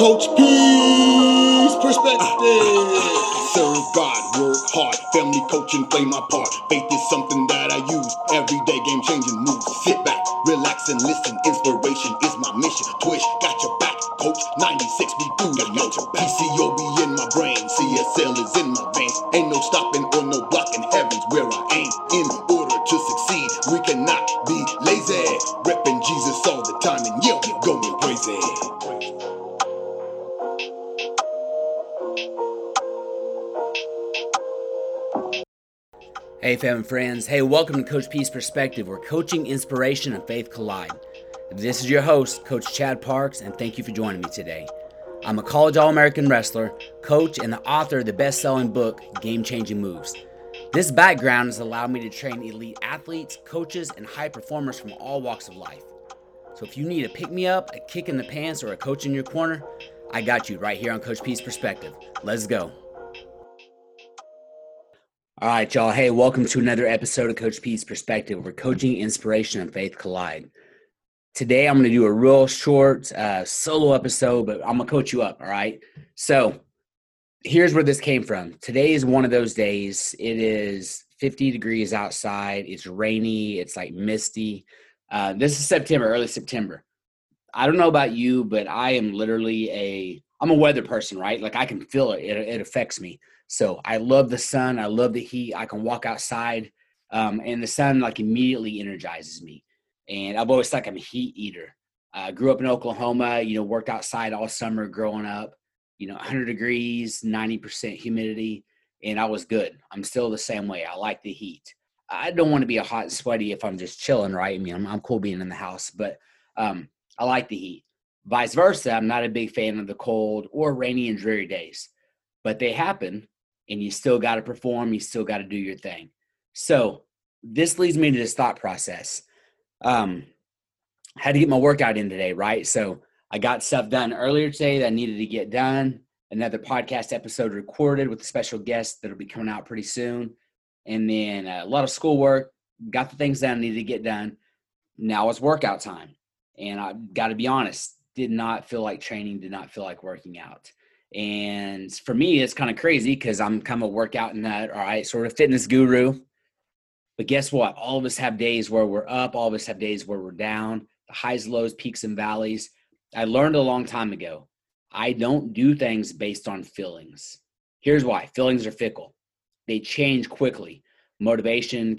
Coach P's perspective. Serve God, work hard, family coaching, play my part. Faith is something that I use every day, game changing moves. Sit back, relax and listen. Inspiration is my mission. Twitch, got your back, coach. 96 be through the yo. PCOB in my brain, CSL is in my veins. Ain't no stopping or no blocking. Heaven's where I aim. In order to succeed, we cannot be lazy. Repping Jesus all the time and yeah, we going crazy. Hey fam and friends, hey, welcome to Coach P's Perspective, where coaching, inspiration, and faith collide. This is your host, Coach Chad Parks, and thank you for joining me today. I'm a college All-American wrestler, coach, and the author of the best-selling book, Game Changing Moves. This background has allowed me to train elite athletes, coaches, and high performers from all walks of life. So if you need a pick-me-up, a kick in the pants, or a coach in your corner, I got you right here on Coach P's Perspective. Let's go. All right, y'all. Hey, welcome to another episode of Coach P's Perspective, where coaching, inspiration, and faith collide. Today, I'm going to do a real short solo episode, but I'm going to coach you up, all right? So here's where this came from. Today is one of those days. It is 50 degrees outside. It's rainy. It's like misty. This is September, early September. I don't know about you, but I am literally I'm a weather person, right? Like I can feel it. It affects me. So I love the sun. I love the heat. I can walk outside and the sun like immediately energizes me. And I've always thought I'm a heat eater. I grew up in Oklahoma, worked outside all summer growing up, 100 degrees, 90% humidity, and I was good. I'm still the same way. I like the heat. I don't want to be a hot and sweaty if I'm just chilling, right? I mean, I'm cool being in the house, but I like the heat. Vice versa, I'm not a big fan of the cold or rainy and dreary days, but they happen. And you still got to perform. You still got to do your thing. So this leads me to this thought process. I had to get my workout in today, right? So I got stuff done earlier today that I needed to get done. Another podcast episode recorded with a special guest that'll be coming out pretty soon. And then a lot of schoolwork. Got the things that I needed to get done. Now it's workout time. And I got to be honest, did not feel like training, did not feel like working out. And for me, it's kind of crazy because I'm kind of a workout nut, all right, sort of fitness guru. But guess what? All of us have days where we're up. All of us have days where we're down, the highs, lows, peaks, and valleys. I learned a long time ago, I don't do things based on feelings. Here's why. Feelings are fickle. They change quickly. Motivation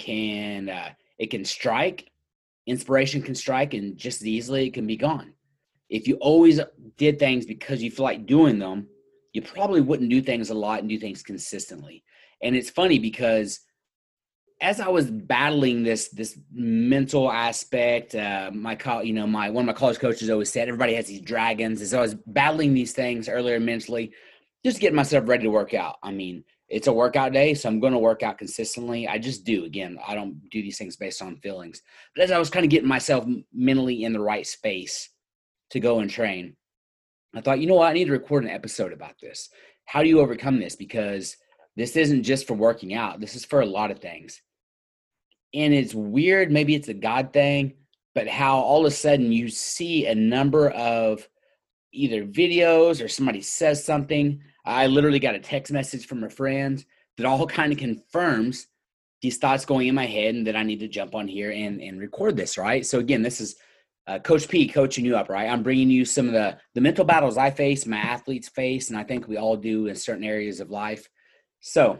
it can strike. Inspiration can strike, and just as easily it can be gone. If you always did things because you feel like doing them, you probably wouldn't do things a lot and do things consistently. And it's funny because as I was battling this mental aspect, one of my college coaches always said everybody has these dragons. As I was battling these things earlier mentally, just getting myself ready to work out. I mean, it's a workout day, so I'm going to work out consistently. I just do. Again, I don't do these things based on feelings. But as I was kind of getting myself mentally in the right space to go and train, I thought, you know what? I need to record an episode about this. How do you overcome this? Because this isn't just for working out. This is for a lot of things. And it's weird. Maybe it's a God thing, but how all of a sudden you see a number of either videos or somebody says something. I literally got a text message from a friend that all kind of confirms these thoughts going in my head and that I need to jump on here and record this, right? So again, this is Coach P coaching you up, right? I'm bringing you some of the mental battles I face, my athletes face, and I think we all do in certain areas of life. So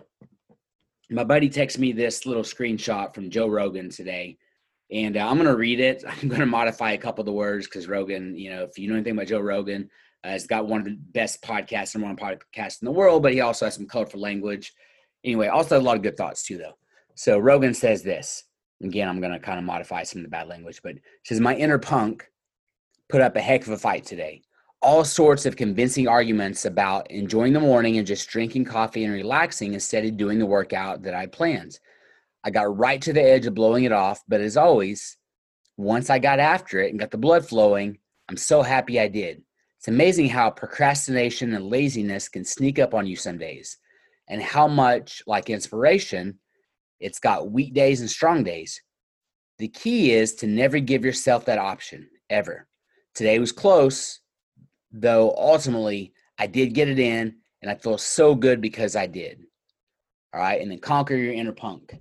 my buddy texted me this little screenshot from Joe Rogan today, and I'm going to read it. I'm going to modify a couple of the words because Rogan, if you know anything about Joe Rogan, has got one of the best podcasts and one podcast in the world, but he also has some colorful language. Anyway, also a lot of good thoughts too, though. So Rogan says this. Again, I'm going to kind of modify some of the bad language, but it says, my inner punk put up a heck of a fight today. All sorts of convincing arguments about enjoying the morning and just drinking coffee and relaxing instead of doing the workout that I planned. I got right to the edge of blowing it off, but as always, once I got after it and got the blood flowing, I'm so happy I did. It's amazing how procrastination and laziness can sneak up on you some days, and how much, like inspiration, it's got weak days and strong days. The key is to never give yourself that option, ever. Today was close, though ultimately I did get it in, and I feel so good because I did. All right. And then conquer your inner punk.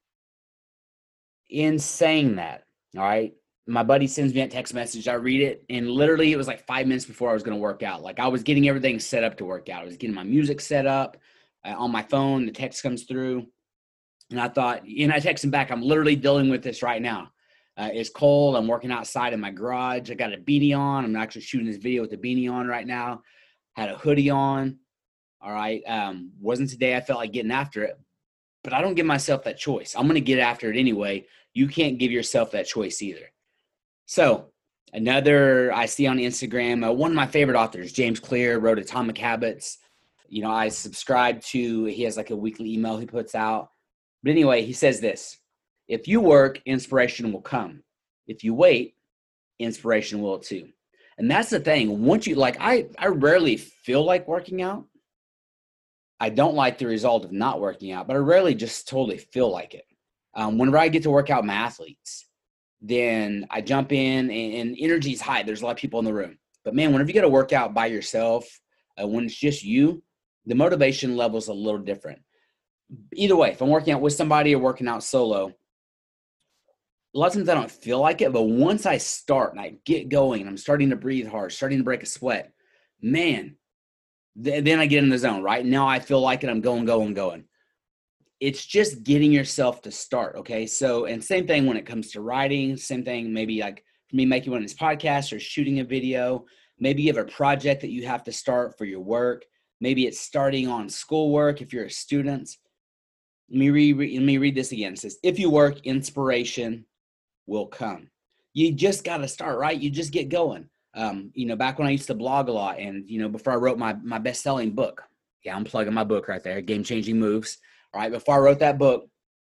In saying that, all right, my buddy sends me a text message. I read it, and literally it was like 5 minutes before I was going to work out. Like I was getting everything set up to work out. I was getting my music set up on my phone. The text comes through, and I thought, and I text him back, I'm literally dealing with this right now. It's cold. I'm working outside in my garage. I got a beanie on. I'm actually shooting this video with a beanie on right now. Had a hoodie on. All right. Wasn't today I felt like getting after it, but I don't give myself that choice. I'm going to get after it anyway. You can't give yourself that choice either. So another I see on Instagram, one of my favorite authors, James Clear, wrote Atomic Habits. You know, I subscribe to, he has like a weekly email he puts out. But anyway, he says this: if you work, inspiration will come. If you wait, inspiration will too. And that's the thing. Once you, like, I rarely feel like working out. I don't like the result of not working out, but I rarely just totally feel like it. Whenever I get to work out my athletes, then I jump in and energy's high. There's a lot of people in the room. But man, whenever you get to work out by yourself, when it's just you, the motivation level is a little different. Either way, if I'm working out with somebody or working out solo, a lot of times I don't feel like it, but once I start and I get going and I'm starting to breathe hard, starting to break a sweat, man, then I get in the zone, right? Now I feel like it. I'm going. It's just getting yourself to start, okay? So, and same thing when it comes to writing, same thing maybe like for me making one of these podcasts or shooting a video. Maybe you have a project that you have to start for your work. Maybe it's starting on schoolwork if you're a student. Let me read this again. It says, if you work, inspiration will come. You just got to start, right? You just get going. Back when I used to blog a lot and, before I wrote my best-selling book, yeah, I'm plugging my book right there, Game Changing Moves. All right, before I wrote that book,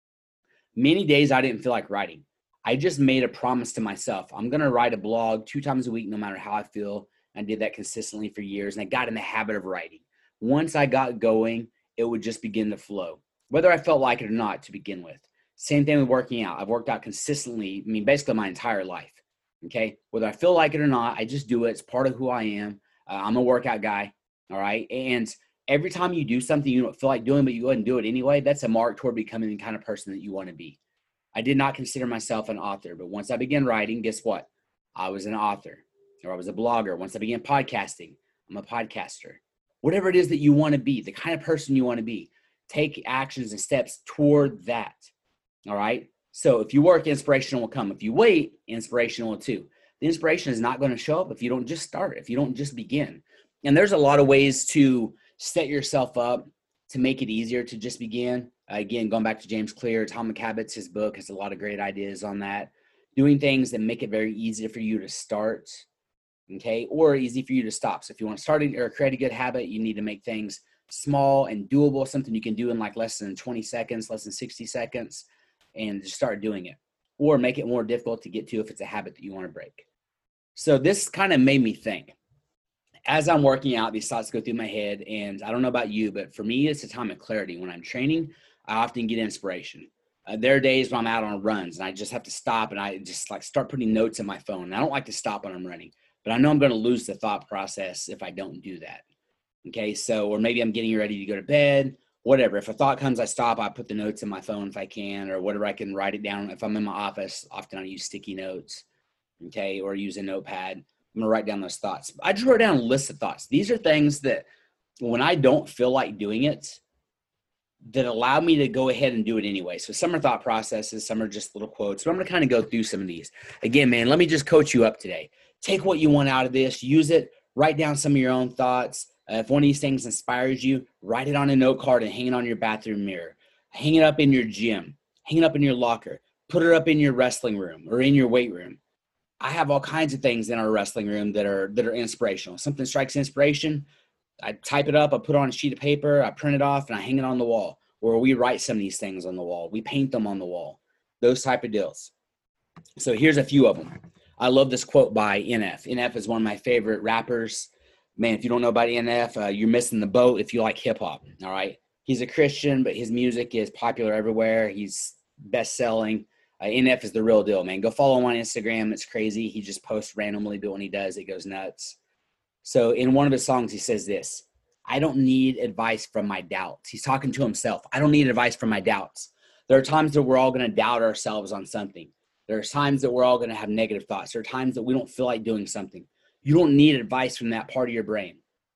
many days I didn't feel like writing. I just made a promise to myself. I'm going to write a blog 2 times a week, no matter how I feel. I did that consistently for years, and I got in the habit of writing. Once I got going, it would just begin to flow, whether I felt like it or not to begin with. Same thing with working out. I've worked out consistently, basically my entire life. Okay. Whether I feel like it or not, I just do it. It's part of who I am. I'm a workout guy. All right. And every time you do something you don't feel like doing, but you go ahead and do it anyway, that's a mark toward becoming the kind of person that you want to be. I did not consider myself an author, but once I began writing, guess what? I was an author, or I was a blogger. Once I began podcasting, I'm a podcaster. Whatever it is that you want to be, the kind of person you want to be, take actions and steps toward that. All right. So if you work, inspiration will come. If you wait, inspiration will too. The inspiration is not going to show up if you don't just start, if you don't just begin. And there's a lot of ways to set yourself up to make it easier to just begin. Again, going back to James Clear, Atomic Habits, his book has a lot of great ideas on that. Doing things that make it very easy for you to start, okay, or easy for you to stop. So if you want to start or create a good habit, you need to make things small and doable, something you can do in like less than 20 seconds, less than 60 seconds. And just start doing it, or make it more difficult to get to if it's a habit that you want to break. So this kind of made me think. As I'm working out, these thoughts go through my head, and I don't know about you, but for me, it's a time of clarity. When I'm training, I often get inspiration. There are days when I'm out on runs, and I just have to stop, and I just like start putting notes in my phone. And I don't like to stop when I'm running, but I know I'm going to lose the thought process if I don't do that. Okay, so, or maybe I'm getting ready to go to bed. Whatever. If a thought comes, I stop. I put the notes in my phone if I can, or whatever. I can write it down. If I'm in my office, often I use sticky notes, okay, or use a notepad. I'm going to write down those thoughts. I just wrote down a list of thoughts. These are things that when I don't feel like doing it, that allow me to go ahead and do it anyway. So some are thought processes, some are just little quotes, but I'm going to kind of go through some of these. Again, man, let me just coach you up today. Take what you want out of this, use it, write down some of your own thoughts. If one of these things inspires you, write it on a note card and hang it on your bathroom mirror. Hang it up in your gym. Hang it up in your locker. Put it up in your wrestling room or in your weight room. I have all kinds of things in our wrestling room that are inspirational. Something strikes inspiration, I type it up, I put it on a sheet of paper, I print it off, and I hang it on the wall. Or we write some of these things on the wall. We paint them on the wall. Those type of deals. So here's a few of them. I love this quote by NF. NF is one of my favorite rappers. Man, if you don't know about NF, you're missing the boat if you like hip hop. All right. He's a Christian, but his music is popular everywhere. He's best selling. NF is the real deal, man. Go follow him on Instagram. It's crazy. He just posts randomly, but when he does, it goes nuts. So in one of his songs, he says this: I don't need advice from my doubts. He's talking to himself. I don't need advice from my doubts. There are times that we're all going to doubt ourselves on something. There are times that we're all going to have negative thoughts. There are times that we don't feel like doing something. You don't need advice from that part of your brain.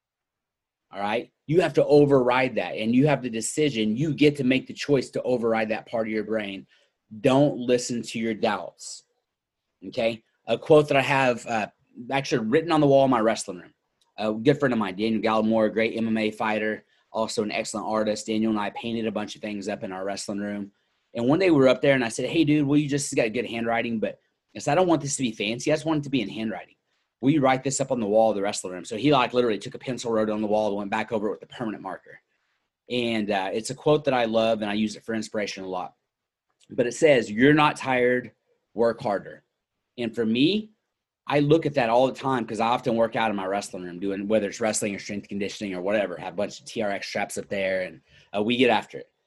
All right. You have to override that, and you have the decision. You get to make the choice to override that part of your brain. Don't listen to your doubts. Okay. A quote that I have actually written on the wall in my wrestling room. A good friend of mine, Daniel Gallimore, a great MMA fighter, also an excellent artist. Daniel and I painted a bunch of things up in our wrestling room. And one day we were up there and I said, hey, dude, well, you just got good handwriting, but I said, I don't want this to be fancy. I just want it to be in handwriting. Will you write this up on the wall of the wrestling room? So he like literally took a pencil, wrote it on the wall, and went back over it with a permanent marker. And it's a quote that I love, and I use it for inspiration a lot. But it says, you're not tired, work harder. And for me, I look at that all the time because I often work out in my wrestling room doing, whether it's wrestling or strength conditioning or whatever, have a bunch of TRX straps up there, and we get after it.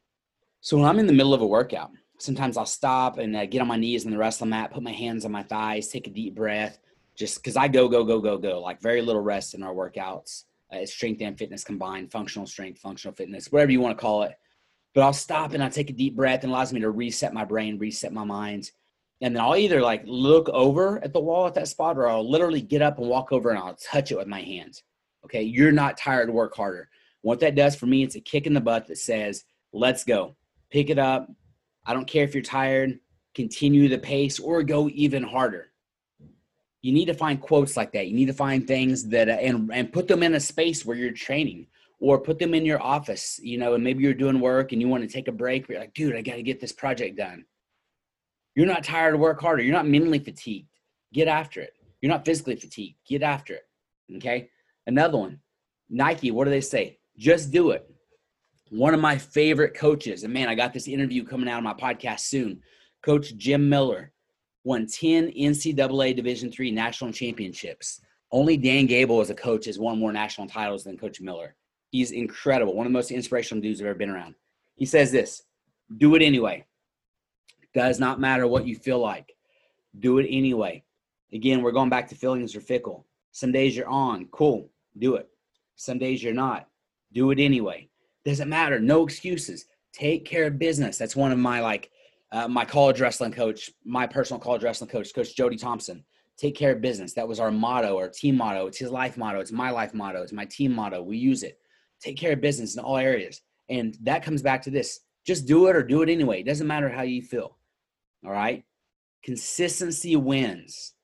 So when I'm in the middle of a workout, sometimes I'll stop and get on my knees on the wrestling mat, put my hands on my thighs, take a deep breath, just because I go, like very little rest in our workouts. It's strength and fitness combined, functional strength, functional fitness, whatever you want to call it. But I'll stop and I'll take a deep breath, and it allows me to reset my brain, reset my mind. And then I'll either like look over at the wall at that spot, or I'll literally get up and walk over and I'll touch it with my hands. Okay. You're not tired, work harder. What that does for me, it's a kick in the butt that says, let's go, pick it up. I don't care if you're tired, continue the pace or go even harder. You need to find quotes like that. You need to find things that, and put them in a space where you're training, or put them in your office, and maybe you're doing work and you want to take a break, but you're like, dude, I got to get this project done. You're not tired, work harder. You're not mentally fatigued. Get after it. You're not physically fatigued. Get after it. Okay. Another one, Nike, what do they say? Just do it. One of my favorite coaches, and man, I got this interview coming out of my podcast soon. Coach Jim Miller won 10 NCAA Division III national championships. Only Dan Gable as a coach has won more national titles than Coach Miller. He's incredible. One of the most inspirational dudes I've ever been around. He says this: do it anyway. Does not matter what you feel like. Do it anyway. Again, we're going back to feelings are fickle. Some days you're on, cool, do it. Some days you're not, do it anyway. Doesn't matter, no excuses. Take care of business. That's one of my my college wrestling coach, my personal college wrestling coach, Coach Jody Thompson. Take care of business. That was our motto, our team motto. It's his life motto. It's my life motto. It's my team motto. We use it. Take care of business in all areas. And that comes back to this. Just do it or do it anyway. It doesn't matter how you feel. All right. Consistency wins.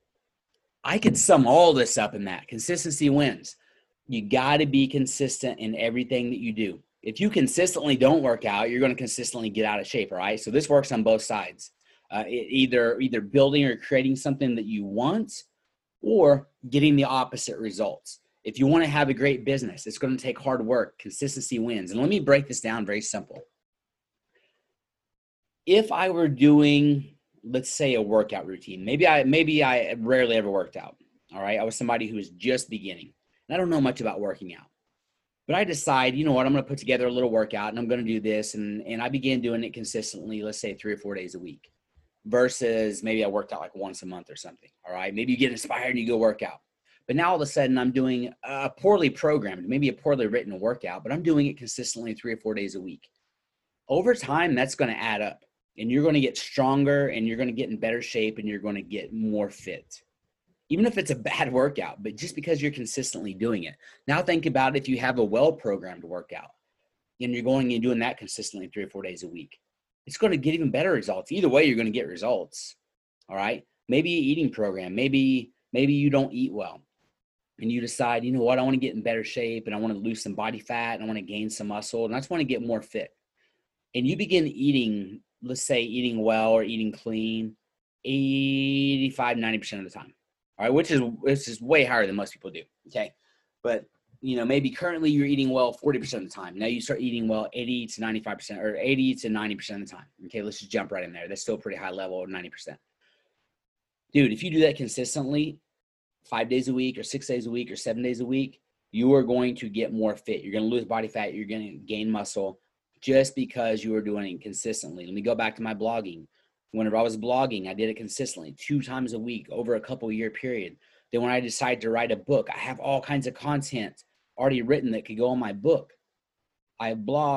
I could sum all this up in that. Consistency wins. You got to be consistent in everything that you do. If you consistently don't work out, you're going to consistently get out of shape. All right. So this works on both sides. Either building or creating something that you want, or getting the opposite results. If you want to have a great business, it's going to take hard work. Consistency wins. And let me break this down very simple. If I were doing, let's say, a workout routine, maybe I rarely ever worked out. All right. I was somebody who was just beginning, and I don't know much about working out, but I decide, you know what, I'm going to put together a little workout and I'm going to do this. And I began doing it consistently, let's say 3 or 4 days a week, versus maybe I worked out like once a month or something. All right. Maybe you get inspired and you go work out, but now all of a sudden I'm doing a poorly programmed, maybe a poorly written workout, but I'm doing it consistently 3 or 4 days a week. Over time, that's going to add up. And you're going to get stronger, and you're going to get in better shape, and you're going to get more fit. Even if it's a bad workout, but just because you're consistently doing it. Now think about if you have a well-programmed workout and you're going and doing that consistently 3 or 4 days a week. It's going to get even better results. Either way, you're going to get results. All right. Maybe an eating program. Maybe you don't eat well, and you decide, you know what, I want to get in better shape, and I want to lose some body fat, and I want to gain some muscle, and I just want to get more fit. And you begin eating, let's say eating well or eating clean 85, 90% of the time. All right. Which is way higher than most people do. Okay. But maybe currently you're eating well 40% of the time. Now you start eating well 80 to 95% or 80 to 90% of the time. Okay. Let's just jump right in there. That's still a pretty high level of 90%. Dude, if you do that consistently 5 days a week or 6 days a week or 7 days a week, you are going to get more fit. You're going to lose body fat. You're going to gain muscle. Just because you are doing it consistently. Let me go back to my blogging. Whenever I was blogging, I did it consistently 2 times a week over a couple year period. Then when I decide to write a book, I have all kinds of content already written that could go on my book. I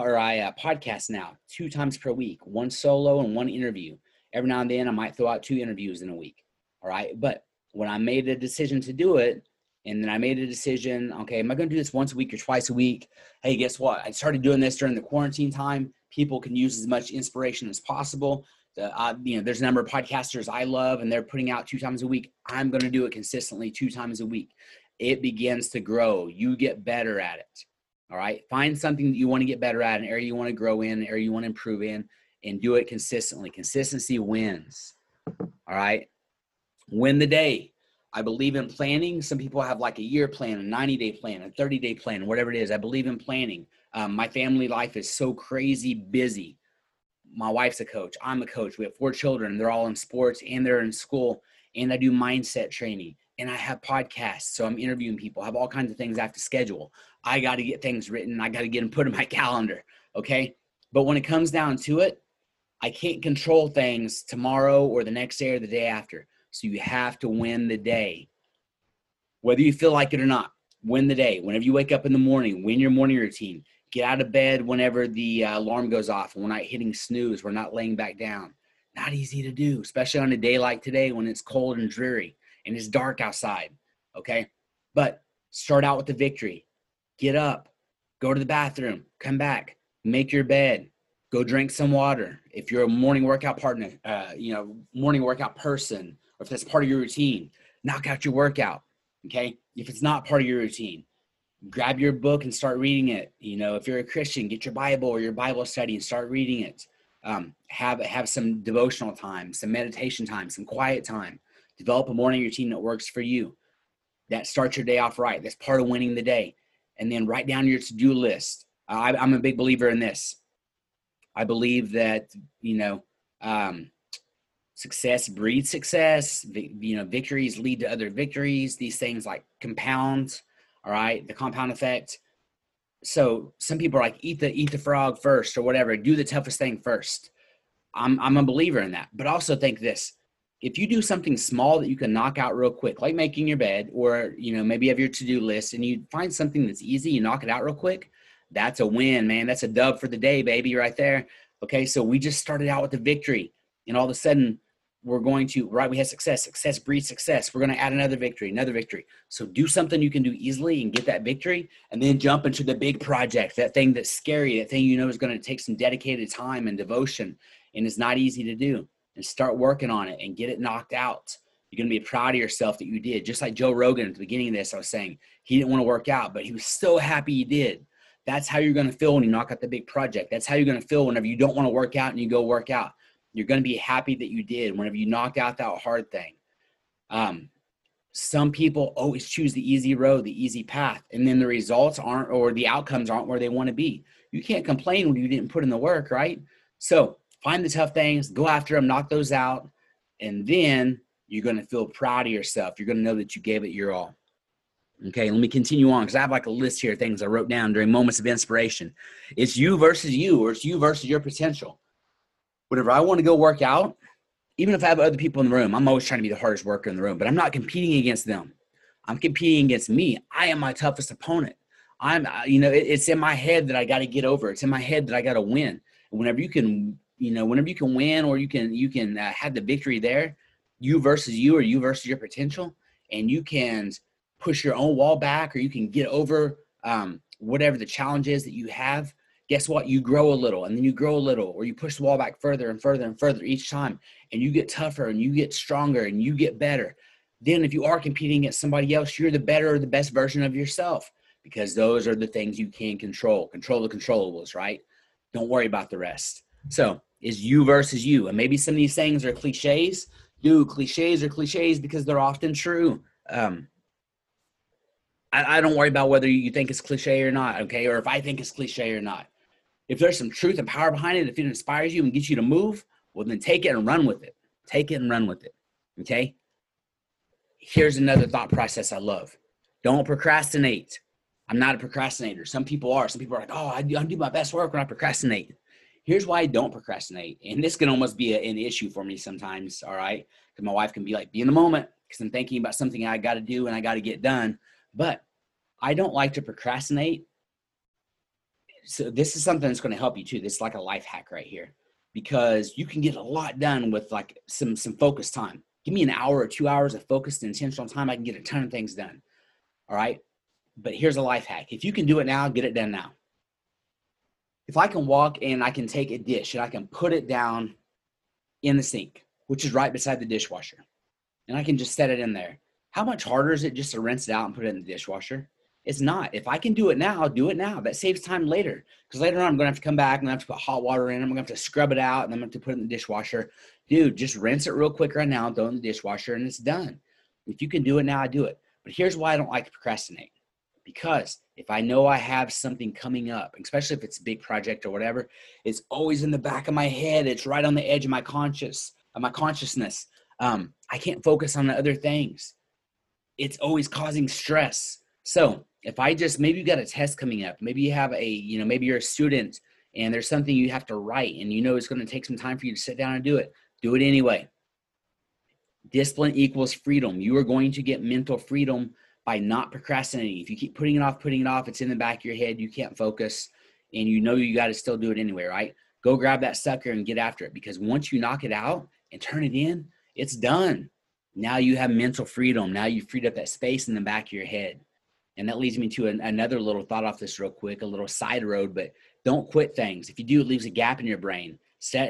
podcast now 2 times per week, 1 solo and 1 interview. Every now and then I might throw out 2 interviews in a week. All right. But when I made a decision to do it, and then I made a decision, okay, am I going to do this once a week or twice a week? Hey, guess what? I started doing this during the quarantine time. People can use as much inspiration as possible. There's a number of podcasters I love, and they're putting out 2 times a week. I'm going to do it consistently 2 times a week. It begins to grow. You get better at it. All right. Find something that you want to get better at, an area you want to grow in, an area you want to improve in, and do it consistently. Consistency wins. All right. Win the day. I believe in planning. Some people have like a year plan, a 90-day plan, a 30-day plan, whatever it is. I believe in planning. My family life is so crazy busy. My wife's a coach. I'm a coach. We have 4 children. They're all in sports and they're in school. And I do mindset training. And I have podcasts. So I'm interviewing people. I have all kinds of things I have to schedule. I got to get things written. I got to get them put in my calendar. Okay. But when it comes down to it, I can't control things tomorrow or the next day or the day after. So you have to win the day. Whether you feel like it or not, win the day. Whenever you wake up in the morning, win your morning routine. Get out of bed whenever the alarm goes off. We're not hitting snooze. We're not laying back down. Not easy to do, especially on a day like today when it's cold and dreary and it's dark outside, okay? But start out with the victory. Get up. Go to the bathroom. Come back. Make your bed. Go drink some water. If you're a morning workout partner, morning workout person, or if that's part of your routine, knock out your workout, okay? If it's not part of your routine, grab your book and start reading it. If you're a Christian, get your Bible or your Bible study and start reading it. Have some devotional time, some meditation time, some quiet time. Develop a morning routine that works for you. That starts your day off right. That's part of winning the day. And then write down your to-do list. I'm a big believer in this. I believe that, success breeds success. Victories lead to other victories. These things like compound, all right, the compound effect. So some people are like, eat the frog first or whatever. Do the toughest thing first. I'm a believer in that. But also think this. If you do something small that you can knock out real quick, like making your bed or, maybe you have your to-do list and you find something that's easy, you knock it out real quick, that's a win, man. That's a dub for the day, baby, right there. Okay, so we just started out with the victory. And all of a sudden, we're going to, right, we had success. Success breeds success. We're going to add another victory. So do something you can do easily and get that victory, and then jump into the big project, that thing that's scary, that thing is going to take some dedicated time and devotion, and it's not easy to do. And start working on it and get it knocked out. You're going to be proud of yourself that you did. Just like Joe Rogan at the beginning of this, I was saying he didn't want to work out, but he was so happy he did. That's how you're going to feel when you knock out the big project. That's how you're going to feel whenever you don't want to work out and you go work out. You're going to be happy that you did whenever you knocked out that hard thing. Some people always choose the easy road, the easy path, and then the results aren't, or the outcomes aren't where they want to be. You can't complain when you didn't put in the work, right? So find the tough things, go after them, knock those out, and then you're going to feel proud of yourself. You're going to know that you gave it your all. Okay, let me continue on because I have like a list here of things I wrote down during moments of inspiration. It's you versus you, or it's you versus your potential. Whenever I want to go work out, even if I have other people in the room, I'm always trying to be the hardest worker in the room, but I'm not competing against them. I'm competing against me. I am my toughest opponent. It's in my head that I got to get over. It's in my head that I got to win. And whenever you can win, or you can have the victory there, you versus you, or you versus your potential, and you can push your own wall back, or you can get over whatever the challenge is that you have. Guess what? You grow a little, and then you grow a little, or you push the wall back further and further and further each time, and you get tougher and you get stronger and you get better. Then if you are competing against somebody else, you're the better or the best version of yourself, because those are the things you can control. Control the controllables, right? Don't worry about the rest. So it's you versus you. And maybe some of these things are cliches. Dude, cliches are cliches because they're often true. I don't worry about whether you think it's cliche or not, okay? Or if I think it's cliche or not. If there's some truth and power behind it, if it inspires you and gets you to move, well, then take it and run with it. Take it and run with it, okay? Here's another thought process I love. Don't procrastinate. I'm not a procrastinator. Some people are. Some people are like, oh, I do my best work when I procrastinate. Here's why I don't procrastinate. And this can almost be an issue for me sometimes, all right? Because my wife can be like, be in the moment because I'm thinking about something I got to do and I got to get done. But I don't like to procrastinate. So this is something that's going to help you too. This is like a life hack right here, because you can get a lot done with like some focused time. Give me an hour or 2 hours of focused, intentional time. I can get a ton of things done. All right. But here's a life hack. If you can do it now, get it done now. If I can walk and I can take a dish and I can put it down in the sink, which is right beside the dishwasher, and I can just set it in there, how much harder is it just to rinse it out and put it in the dishwasher? It's not. If I can do it now, do it now. That saves time later. Because later on, I'm going to have to come back and I have to put hot water in. I'm going to have to scrub it out and then I'm going to put it in the dishwasher. Dude, just rinse it real quick right now, throw it in the dishwasher, and it's done. If you can do it now, do it. But here's why I don't like to procrastinate. Because if I know I have something coming up, especially if it's a big project or whatever, it's always in the back of my head. It's right on the edge of my consciousness. I can't focus on the other things. It's always causing stress. So if I just, maybe you got a test coming up, maybe you have maybe you're a student and there's something you have to write and it's going to take some time for you to sit down and do it anyway. Discipline equals freedom. You are going to get mental freedom by not procrastinating. If you keep putting it off, it's in the back of your head. You can't focus and you got to still do it anyway, right? Go grab that sucker and get after it, because once you knock it out and turn it in, it's done. Now you have mental freedom. Now you've freed up that space in the back of your head. And that leads me to another little thought off this real quick, a little side road, but don't quit things. If you do, it leaves a gap in your brain.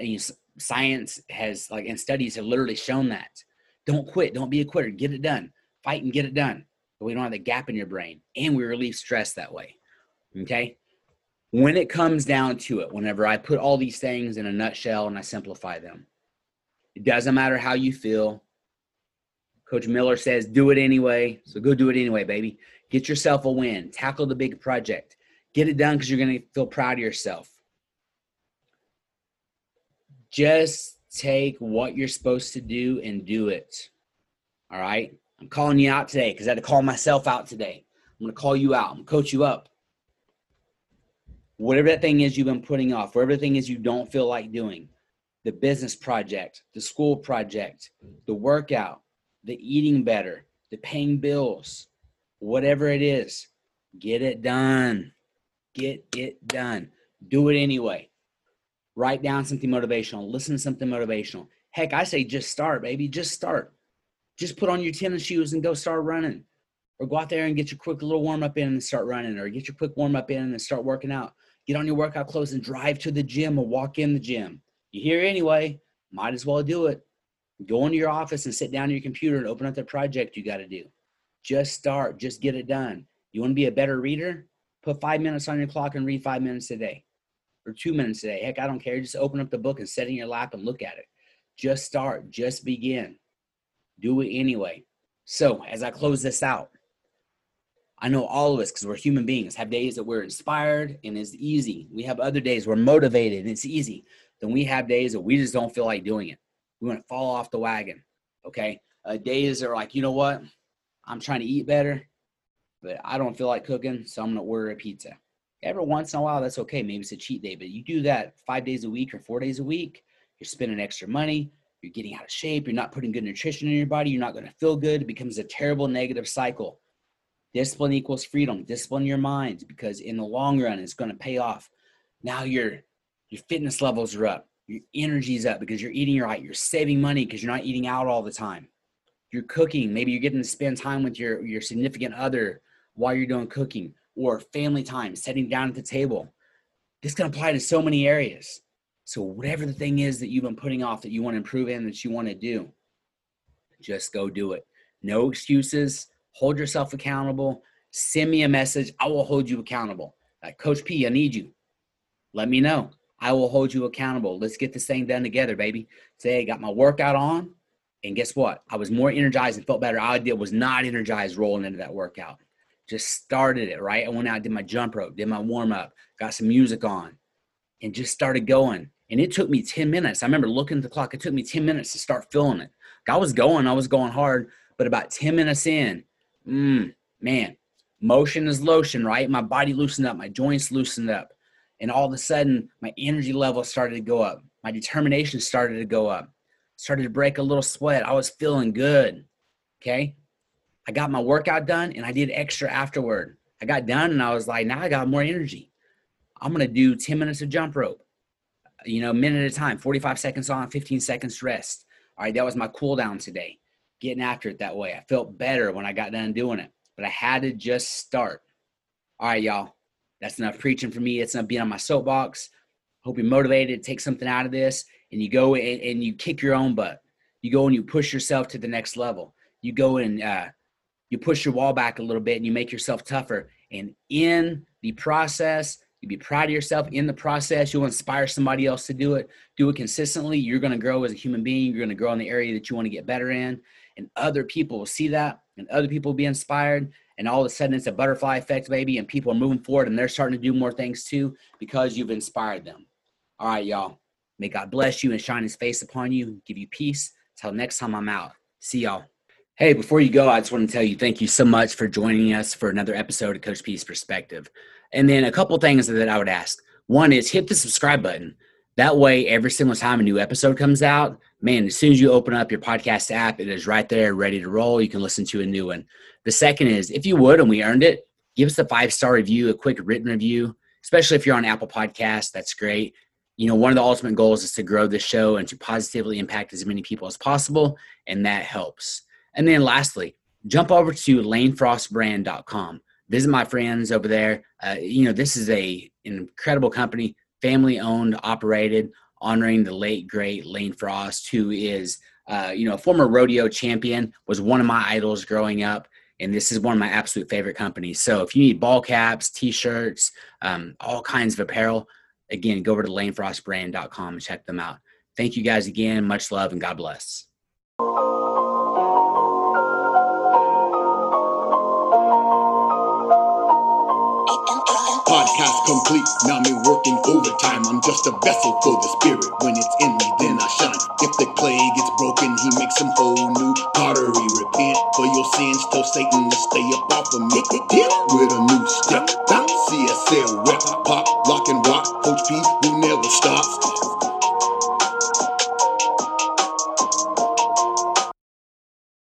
Science has and studies have literally shown that. Don't quit. Don't be a quitter. Get it done. Fight and get it done. But we don't have the gap in your brain, and we relieve stress that way. Okay. When it comes down to it, whenever I put all these things in a nutshell and I simplify them, it doesn't matter how you feel. Coach Miller says, do it anyway. So go do it anyway, baby. Get yourself a win. Tackle the big project. Get it done because you're going to feel proud of yourself. Just take what you're supposed to do and do it. All right? I'm calling you out today because I had to call myself out today. I'm going to call you out. I'm going to coach you up. Whatever that thing is you've been putting off, whatever the thing is you don't feel like doing, the business project, the school project, the workout, the eating better, the paying bills, whatever it is, get it done. Get it done. Do it anyway. Write down something motivational. Listen to something motivational. Heck, I say just start, baby. Just start. Just put on your tennis shoes and go start running. Or go out there and get your quick little warm-up in and start running. Or get your quick warm-up in and start working out. Get on your workout clothes and drive to the gym or walk in the gym. You're here anyway. Might as well do it. Go into your office and sit down at your computer and open up the project you got to do. Just start. Just get it done. You want to be a better reader? Put 5 minutes on your clock and read 5 minutes a day. Or 2 minutes a day. Heck, I don't care. Just open up the book and set it in your lap and look at it. Just start. Just begin. Do it anyway. So as I close this out, I know all of us, because we're human beings, have days that we're inspired and it's easy. We have other days we're motivated and it's easy. Then we have days that we just don't feel like doing it. We want to fall off the wagon. Okay. Days that are like, you know what? I'm trying to eat better, but I don't feel like cooking, so I'm going to order a pizza. Every once in a while, that's okay. Maybe it's a cheat day, but you do that 5 days a week or 4 days a week, you're spending extra money, you're getting out of shape, you're not putting good nutrition in your body, you're not going to feel good. It becomes a terrible negative cycle. Discipline equals freedom. Discipline your mind, because in the long run, it's going to pay off. Now your fitness levels are up. Your energy's up because you're eating right. You're saving money because you're not eating out all the time. You're cooking. Maybe you're getting to spend time with your significant other while you're doing cooking, or family time, sitting down at the table. This can apply to so many areas. So whatever the thing is that you've been putting off that you want to improve in, that you want to do, just go do it. No excuses. Hold yourself accountable. Send me a message. I will hold you accountable. Like, Coach P, I need you. Let me know. I will hold you accountable. Let's get this thing done together, baby. Say, I got my workout on, and guess what? I was more energized and felt better. I was not energized rolling into that workout. Just started it, right? I went out, did my jump rope, did my warm-up, got some music on, and just started going. And it took me 10 minutes. I remember looking at the clock. It took me 10 minutes to start feeling it. I was going hard, but about 10 minutes in, man, motion is lotion, right? My body loosened up. My joints loosened up. And all of a sudden, my energy level started to go up. My determination started to go up. Started to break a little sweat. I was feeling good. Okay. I got my workout done and I did extra afterward. I got done and I was like, now I got more energy. I'm going to do 10 minutes of jump rope, a minute at a time, 45 seconds on, 15 seconds rest. All right. That was my cool down today. Getting after it that way. I felt better when I got done doing it, but I had to just start. All right, y'all. That's enough preaching for me. It's enough being on my soapbox. Hope you're motivated. Take something out of this, and you go and you kick your own butt. You go and you push yourself to the next level. You go and you push your wall back a little bit, and you make yourself tougher. And in the process, you be proud of yourself. In the process, you'll inspire somebody else to do it. Do it consistently. You're going to grow as a human being. You're going to grow in the area that you want to get better in, and other people will see that, and other people will be inspired. And all of a sudden it's a butterfly effect, baby, and people are moving forward and they're starting to do more things too because you've inspired them. All right, y'all. May God bless you and shine his face upon you, give you peace. Till next time I'm out. See y'all. Hey, before you go, I just want to tell you thank you so much for joining us for another episode of Coach P's Perspective. And then a couple things that I would ask. One is hit the subscribe button. That way, every single time a new episode comes out, man, as soon as you open up your podcast app, it is right there ready to roll. You can listen to a new one. The second is, if you would, and we earned it, give us a 5-star review, a quick written review, especially if you're on Apple Podcasts. That's great. One of the ultimate goals is to grow this show and to positively impact as many people as possible, and that helps. And then lastly, jump over to lanefrostbrand.com. Visit my friends over there. This is an incredible company, family-owned, operated, honoring the late, great Lane Frost, who is, a former rodeo champion, was one of my idols growing up. And this is one of my absolute favorite companies. So if you need ball caps, T-shirts, all kinds of apparel, again, go over to lanefrostbrand.com and check them out. Thank you guys again. Much love and God bless. Podcast complete, now me working overtime. I'm just a vessel for the spirit. When it's in me, then I shine. If the clay gets broken, he makes some whole new pottery. Repent for your sins, tell Satan to stay up off of me. With a new step, CSL rep, pop, lock and rock. Coach P, who never stops.